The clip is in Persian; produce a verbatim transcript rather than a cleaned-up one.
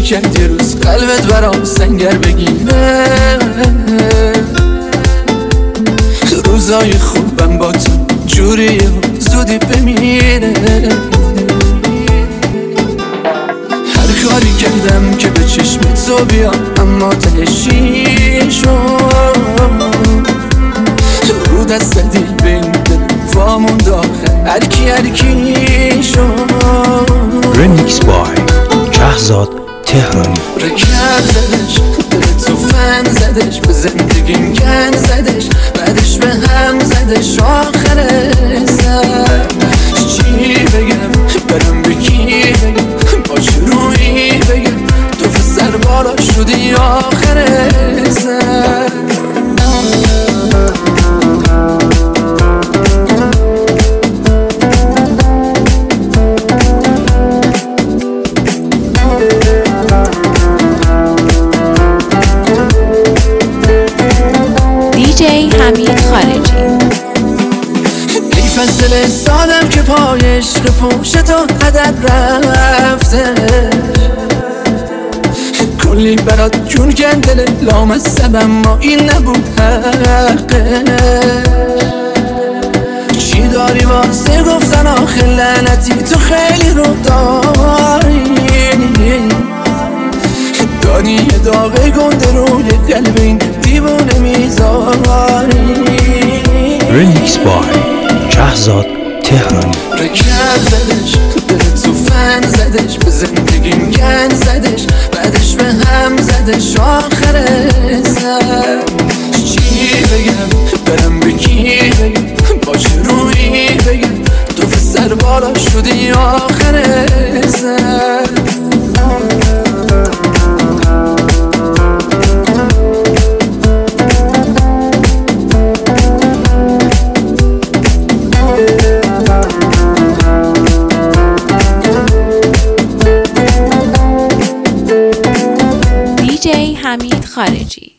کرد یه روز قلبت برام سنگر بگیره. روزای خوبم با تو جوری زودی بمیره. هر کاری کردم که به چشم تو بیام اما تهشی شد. رو دست دیل بین دل وامون داخل هرکی هرکی شد. رمیکس بای شهزاد تهرانی. رکب زدش دل تو فن زدش به زندگیم گن زدش بعدش به هم زدش آخر سر. چی بگم برم به کی بگم باش روی بگم تو سر بالا شدی آخر سر. دیجی حمید خارجی. ای فضل سادم که پای عشق پوشت و هدر رفته. کلی برات جون کندل لامصب اما این نبود حقه. چی داری واسه گفتن آخه لعنتی تو خیلی رو داری. داری یه داغ گنده روی قلب این دیوونه میذاری. رمیکس بای شهزاد تهرانی. رکب زدش دل تو فن زدش به زندگیم گن زدش بعدش به هم زدش آخر سر. چی بگم برم به کی بگم باش روی بگم تو سر بالا شدی آخر سر. دیجی حمید خارجی.